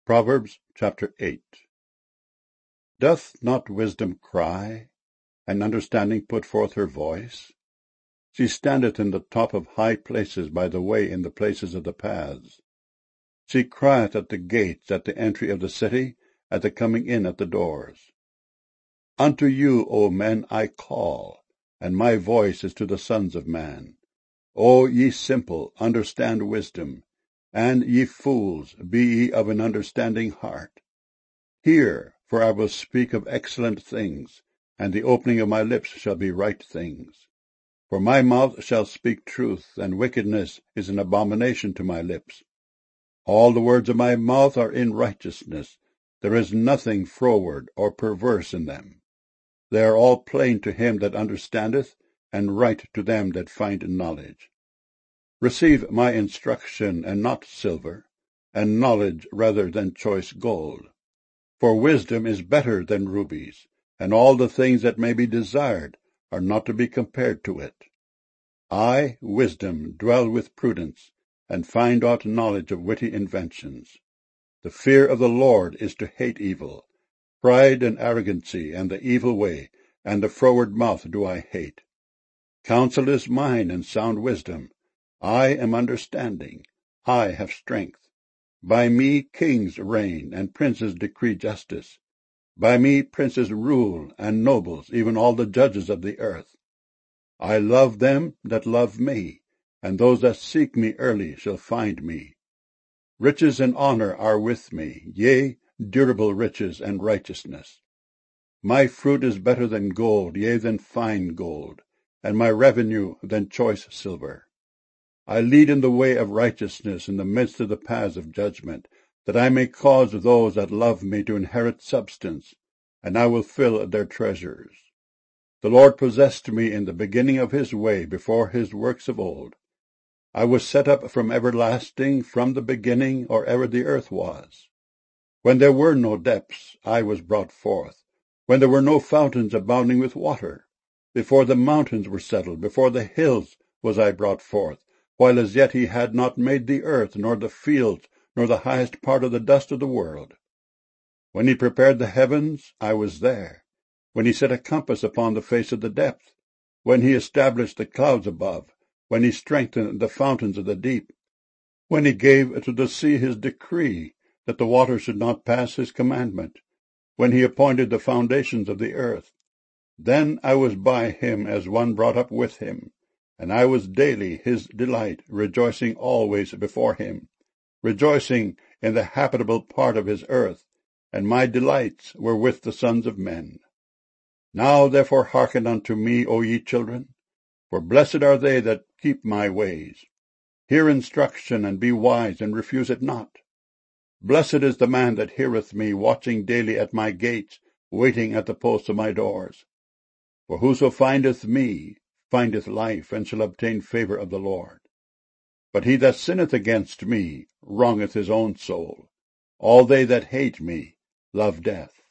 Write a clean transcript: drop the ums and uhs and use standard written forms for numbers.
Proverbs chapter 8. Doth not wisdom cry, and understanding put forth her voice? She standeth in the top of high places by the way in the places of the paths. She crieth at the gates, at the entry of the city, at the coming in at the doors. Unto you, O men, I call, and my voice is to the sons of man. O ye simple, understand wisdom, and ye fools, be ye of an understanding heart. Hear, for I will speak of excellent things, and the opening of my lips shall be right things. For my mouth shall speak truth, and wickedness is an abomination to my lips. All the words of my mouth are in righteousness. There is nothing froward or perverse in them. They are all plain to him that understandeth, and right to them that find knowledge. Receive my instruction, and not silver, and knowledge rather than choice gold. For wisdom is better than rubies, and all the things that may be desired are not to be compared to it. I, wisdom, dwell with prudence, and find out knowledge of witty inventions. The fear of the Lord is to hate evil. Pride and arrogancy, and the evil way, and the froward mouth do I hate. Counsel is mine, and sound wisdom. I am understanding. I have strength. By me kings reign, and princes decree justice. By me princes rule, and nobles, even all the judges of the earth. I love them that love me, and those that seek me early shall find me. Riches and honor are with me, yea, durable riches and righteousness. My fruit is better than gold, yea, than fine gold, and my revenue than choice silver. I lead in the way of righteousness in the midst of the paths of judgment, that I may cause those that love me to inherit substance, and I will fill their treasures. The Lord possessed me in the beginning of his way, before his works of old. I was set up from everlasting, from the beginning, or ever the earth was. When there were no depths, I was brought forth, when there were no fountains abounding with water. Before the mountains were settled, before the hills was I brought forth, while as yet he had not made the earth, nor the fields, nor the highest part of the dust of the world. When he prepared the heavens, I was there. When he set a compass upon the face of the depth, when he established the clouds above, when he strengthened the fountains of the deep, when he gave to the sea his decree, that the waters should not pass his commandment, when he appointed the foundations of the earth. Then I was by him as one brought up with him, and I was daily his delight, rejoicing always before him, rejoicing in the habitable part of his earth, and my delights were with the sons of men. Now therefore hearken unto me, O ye children, for blessed are they that keep my ways. Hear instruction, and be wise, and refuse it not. Blessed is the man that heareth me, watching daily at my gates, waiting at the posts of my doors. For whoso findeth me findeth life, and shall obtain favour of the Lord. But he that sinneth against me wrongeth his own soul. All they that hate me love death.